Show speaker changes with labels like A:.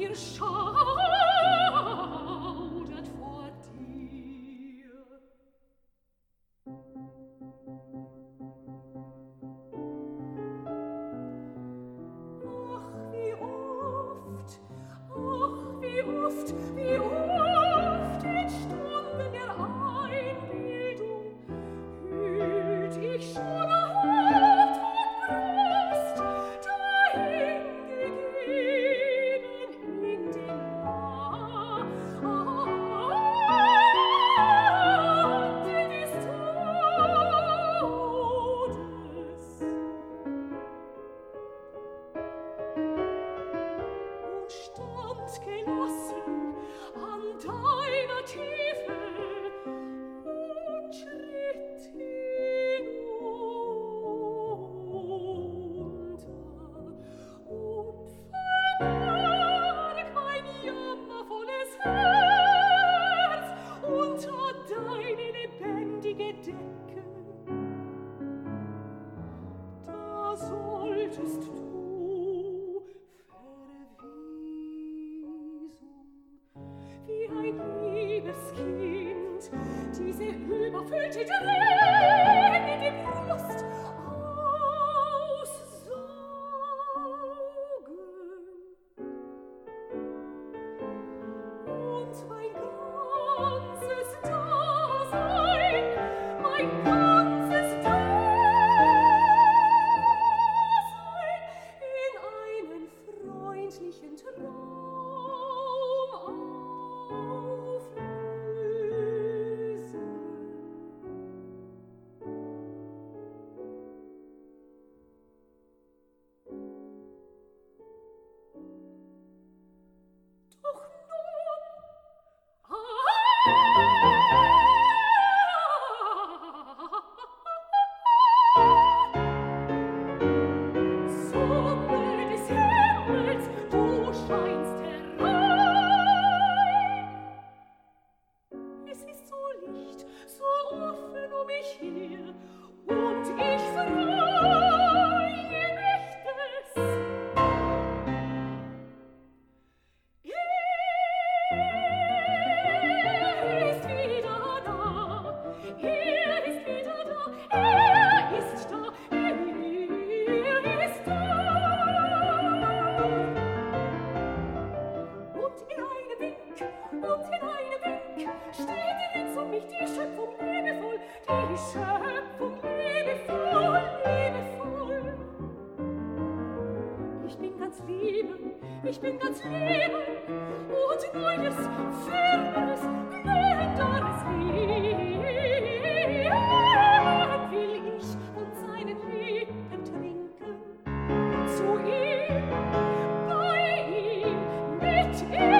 A: mir schaudert vor dir. Ach, wie oft, wie oft in Stunden der Einbildung hüllt ich schon Haupt und Brust dahingegeben in den Lande des Todes. Und stand gelassen an deiner Tiefe und schritt hinunter und verbarg mein jammervolles Herz unter deine lebendige Decke. Da solltest du wie ein liebes Kind diese überfüllte Träne die Brust aussaugen. Und mein ganzes Dasein, mein ganzes Dasein in einen freundlichen Traum auflösen. Doch nun, Sonne des Himmels, du scheinst herein. Es ist so licht, so offen um mich her, und ich freue mich des. Er ist wieder da, er ist wieder da, er ist da, er ist da. Und in einem Wink steht rings um mich die Schöpfung liebevoll, die Schöpfung liebevoll, liebevoll. Ich bin ganz Liebe, und neues, ferneres, glühenderes Leben will ich von seinen Lippen trinken, zu ihm, bei ihm, mit ihm.